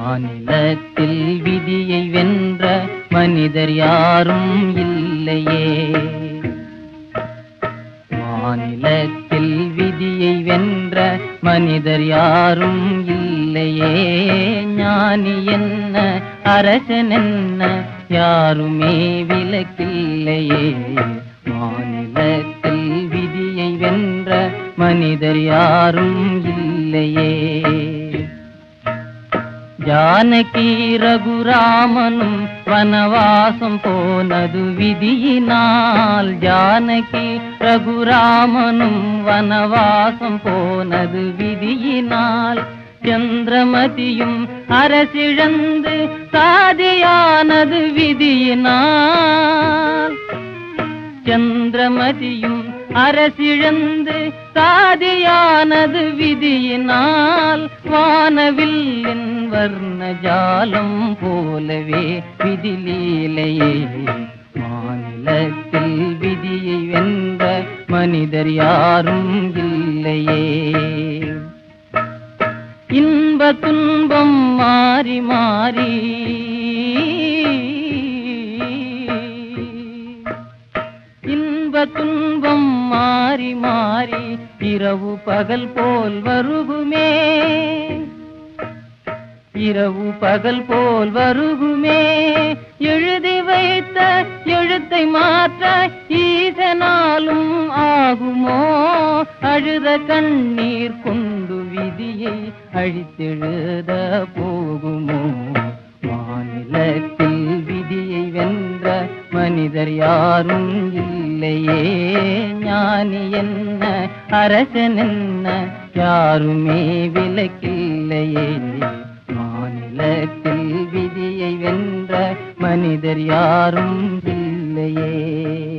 மாநிலத்தில் விதியை வென்ற மனிதர் யாரும் இல்லையே. மாநிலத்தில் விதியை வென்ற மனிதர் யாரும் இல்லையே. ஞானி என்ன அரசன் என்ன யாருமே விலக்கில்லையே. மாநிலத்தில் விதியை வென்ற மனிதர் யாரும் இல்லையே. ஜானகி ரகுராமனும் வனவாசம் போனது விதியினால். ஜானகி ரகுராமனும் வனவாசம் போனது விதியினால். சந்திரமதியும் அரசிழந்து சாதியானது விதியினால். சந்திரமதியும் அரசிழந்து சாதியானது விதியினால். வானவில்லின் வர்ணஜாலம் போலவே விதிலீலையே. மாநிலத்தில் விதியை வென்ற மனிதர் யாரும் இல்லையே. இன்ப துன்பம் மாறி மாறி துன்பம் மாறி மாறி இரவு பகல் போல் வருகுமே. இரவு பகல் போல் வருகுமே. எழுதி வைத்த எழுத்தை மாற்ற ஈசனாலும் ஆகுமோ. அழுத கண்ணீர் கொண்டு விதியை அழித்தெழுத போகுமோ. மாநிலத்தில் விதியை வென்ற மனிதர் யாரும் இல்லையே. ஞானி என்ன அரசன் என்ன யாருமே விலக்கில்லையே. மாநிலத்தில் விதியை வென்ற மனிதர் யாரும் இல்லையே.